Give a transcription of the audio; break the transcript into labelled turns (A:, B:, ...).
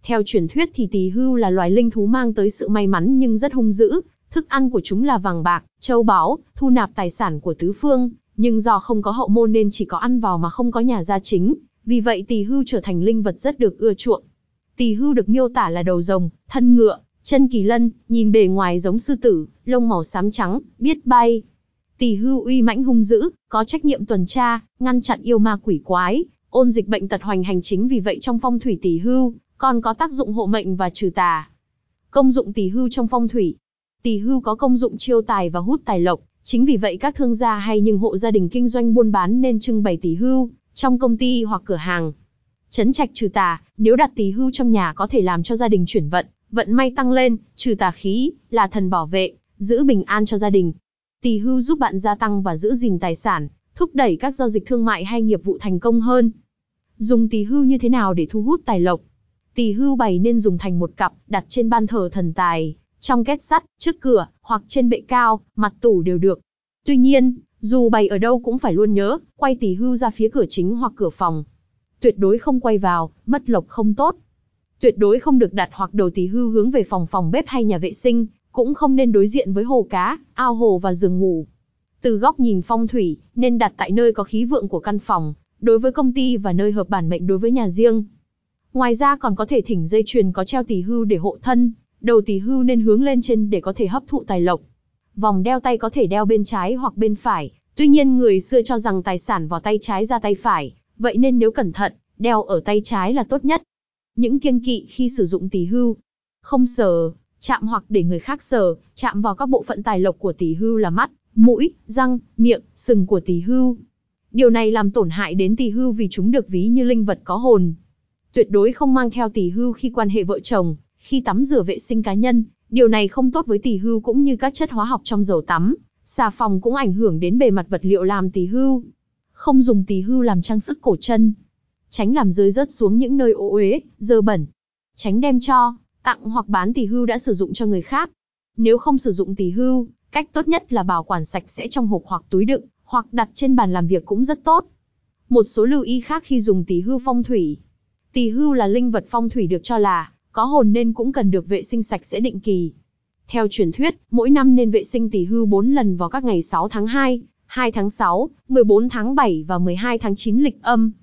A: Theo truyền thuyết thì tỳ hưu là loài linh thú mang tới sự may mắn nhưng rất hung dữ, thức ăn của chúng là vàng bạc, châu báu, thu nạp tài sản của tứ phương, nhưng do không có hậu môn nên chỉ có ăn vào mà không có nhà gia chính, vì vậy tỳ hưu trở thành linh vật rất được ưa chuộng. Tỳ hưu được miêu tả là đầu rồng, thân ngựa, chân kỳ lân, nhìn bề ngoài giống sư tử, lông màu xám trắng, biết bay. Tỳ hưu uy mãnh hung dữ, có trách nhiệm tuần tra, ngăn chặn yêu ma quỷ quái, ôn dịch bệnh tật hoành hành, chính vì vậy trong phong thủy tỳ hưu còn có tác dụng hộ mệnh và trừ tà. Công dụng tỳ hưu trong phong thủy. Tỳ hưu có công dụng chiêu tài và hút tài lộc, chính vì vậy các thương gia hay những hộ gia đình kinh doanh buôn bán nên trưng bày tỳ hưu trong công ty hoặc cửa hàng. Trấn trạch trừ tà, nếu đặt tỳ hưu trong nhà có thể làm cho gia đình chuyển vận, vận may tăng lên, trừ tà khí, là thần bảo vệ, giữ bình an cho gia đình. Tỳ hưu giúp bạn gia tăng và giữ gìn tài sản, thúc đẩy các giao dịch thương mại hay nghiệp vụ thành công hơn. Dùng tỳ hưu như thế nào để thu hút tài lộc? Tỳ hưu bày nên dùng thành một cặp, đặt trên ban thờ thần tài, trong két sắt, trước cửa, hoặc trên bệ cao, mặt tủ đều được. Tuy nhiên, dù bày ở đâu cũng phải luôn nhớ, quay tỳ hưu ra phía cửa chính hoặc cửa phòng. Tuyệt đối không quay vào, mất lộc không tốt. Tuyệt đối không được đặt hoặc đầu tỳ hưu hướng về phòng bếp hay nhà vệ sinh, cũng không nên đối diện với hồ cá, ao hồ và giường ngủ. Từ góc nhìn phong thủy, nên đặt tại nơi có khí vượng của căn phòng, đối với công ty và nơi hợp bản mệnh đối với nhà riêng. Ngoài ra còn có thể thỉnh dây chuyền có treo tỳ hưu để hộ thân, đầu tỳ hưu nên hướng lên trên để có thể hấp thụ tài lộc. Vòng đeo tay có thể đeo bên trái hoặc bên phải, tuy nhiên người xưa cho rằng tài sản vào tay trái ra tay phải, vậy nên nếu cẩn thận, đeo ở tay trái là tốt nhất. Những kiêng kỵ khi sử dụng tỳ hưu: không sờ, chạm hoặc để người khác sờ, chạm vào các bộ phận tài lộc của tỳ hưu là mắt, mũi, răng, miệng, sừng của tỳ hưu. Điều này làm tổn hại đến tỳ hưu vì chúng được ví như linh vật có hồn. Tuyệt đối không mang theo tỳ hưu khi quan hệ vợ chồng, khi tắm rửa vệ sinh cá nhân, điều này không tốt với tỳ hưu, cũng như các chất hóa học trong dầu tắm, xà phòng cũng ảnh hưởng đến bề mặt vật liệu làm tỳ hưu. Không dùng tỳ hưu làm trang sức cổ chân. Tránh làm rơi rớt xuống những nơi ô uế, dơ bẩn. Tránh đem cho, tặng hoặc bán tỳ hưu đã sử dụng cho người khác. Nếu không sử dụng tỳ hưu, cách tốt nhất là bảo quản sạch sẽ trong hộp hoặc túi đựng, hoặc đặt trên bàn làm việc cũng rất tốt. Một số lưu ý khác khi dùng tỳ hưu phong thủy. Tỳ hưu là linh vật phong thủy được cho là có hồn nên cũng cần được vệ sinh sạch sẽ định kỳ. Theo truyền thuyết, mỗi năm nên vệ sinh tỳ hưu 4 lần vào các ngày 6 tháng 2, 2 tháng 6, 14 tháng 7 và 12 tháng 9 lịch âm.